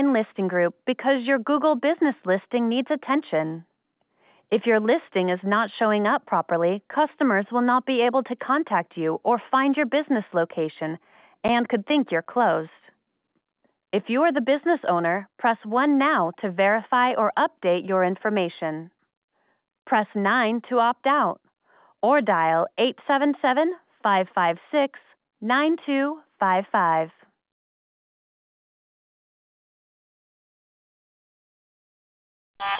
Listing group because your Google business listing needs attention. If your listing is not showing up properly, customers will not be able to contact you or find your business location and could think you're closed. If you are the business owner, press 1 now to verify or update your information. Press 9 to opt out, or dial 877-556-9255.